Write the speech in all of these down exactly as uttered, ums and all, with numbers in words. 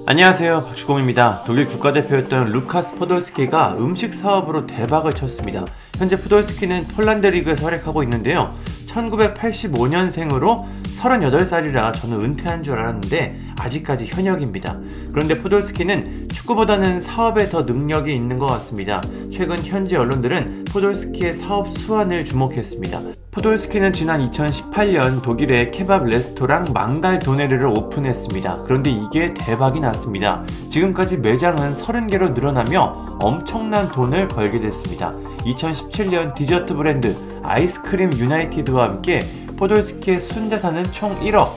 안녕하세요, 박주공입니다. 독일 국가대표였던 루카스 포돌스키가 음식 사업으로 대박을 쳤습니다. 현재 포돌스키는 폴란드 리그에서 활약하고 있는데요. 천구백팔십오 년생으로 서른여덟 살이라 저는 은퇴한 줄 알았는데 아직까지 현역입니다. 그런데 포돌스키는 축구보다는 사업에 더 능력이 있는 것 같습니다. 최근 현지 언론들은 포돌스키의 사업 수완을 주목했습니다. 포돌스키는 지난 이천십팔 년 독일의 케밥 레스토랑 망갈 도네르를 오픈했습니다. 그런데 이게 대박이 났습니다. 지금까지 매장은 서른 개로 늘어나며 엄청난 돈을 벌게 됐습니다. 이천십칠 년 디저트 브랜드 아이스크림 유나이티드와 함께 포돌스키의 순자산은 총 일억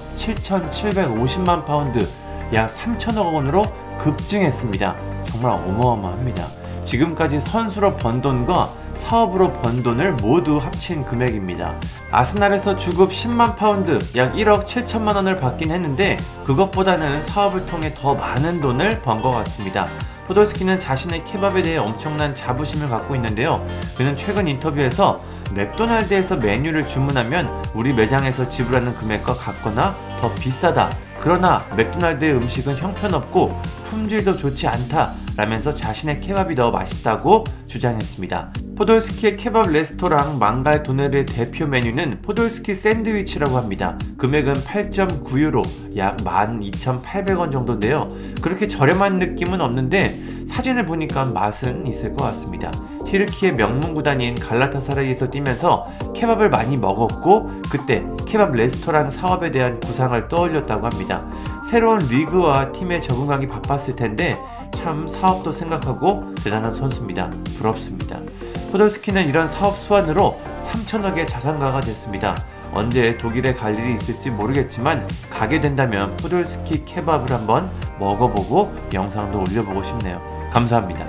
칠천칠백오십만 파운드, 약 삼천억 원으로 급증했습니다. 정말 어마어마합니다. 지금까지 선수로 번 돈과 사업으로 번 돈을 모두 합친 금액입니다. 아스날에서 주급 십만 파운드, 약 일억 칠천만 원을 받긴 했는데 그것보다는 사업을 통해 더 많은 돈을 번 것 같습니다. 포돌스키는 자신의 케밥에 대해 엄청난 자부심을 갖고 있는데요. 그는 최근 인터뷰에서 맥도날드에서 메뉴를 주문하면 우리 매장에서 지불하는 금액과 같거나 더 비싸다. 그러나 맥도날드의 음식은 형편없고 품질도 좋지 않다 라면서 자신의 케밥이 더 맛있다고 주장했습니다. 포돌스키의 케밥 레스토랑 망갈 도네르의 대표 메뉴는 포돌스키 샌드위치라고 합니다. 금액은 팔 점 구 유로, 약 만 이천팔백 원 정도인데요. 그렇게 저렴한 느낌은 없는데 사진을 보니까 맛은 있을 것 같습니다. 튀르키의 명문 구단인 갈라타사라이에서 뛰면서 케밥을 많이 먹었고 그때 케밥 레스토랑 사업에 대한 구상을 떠올렸다고 합니다. 새로운 리그와 팀에 적응하기 바빴을 텐데 참 사업도 생각하고 대단한 선수입니다. 부럽습니다. 포돌스키는 이런 사업 수완으로 삼천억의 자산가가 됐습니다. 언제 독일에 갈 일이 있을지 모르겠지만 가게 된다면 포돌스키 케밥을 한번 먹어보고 영상도 올려보고 싶네요. 감사합니다.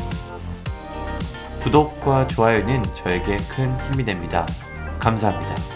구독과 좋아요는 저에게 큰 힘이 됩니다. 감사합니다.